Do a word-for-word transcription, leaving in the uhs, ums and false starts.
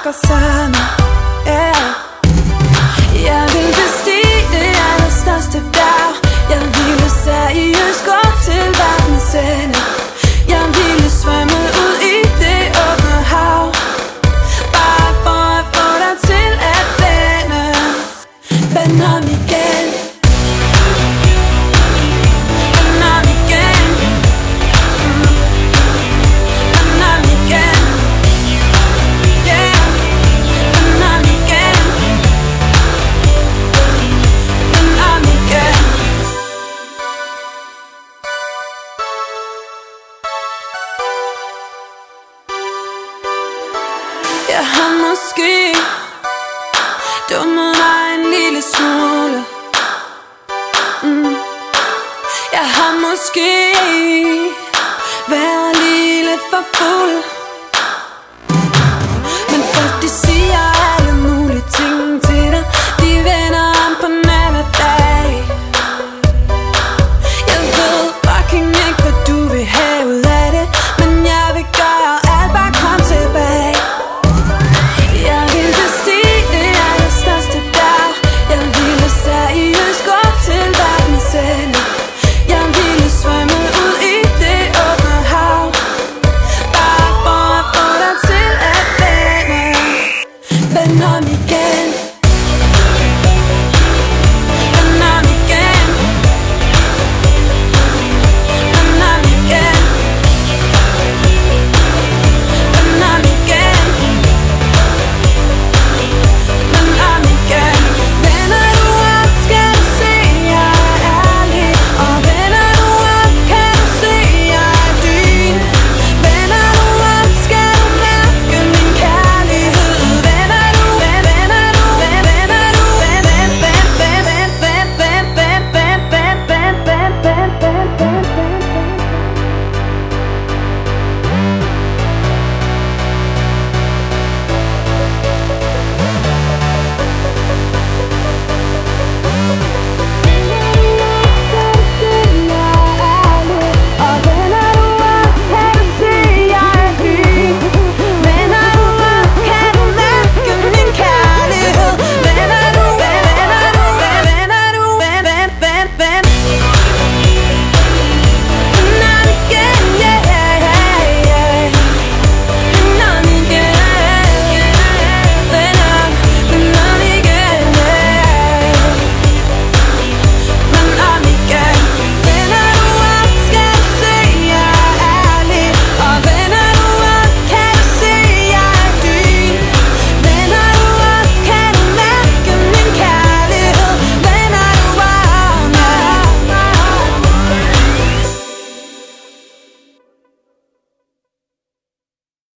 snakker sammen, yeah. Jeg vil bestige det allerstørste bjerg. Jeg ville seriøst gå til verdens ende. Jeg ville svømme ud i det åbne hav, bare for at få dig til at vende. Vend om igen. Vend om igen. Mm. Vend om igen. Yeah. Vend om igen. Vend om igen. Jeg har måske dummet mig en lille smule. mm. Jeg har måske været lige lidt for fuld.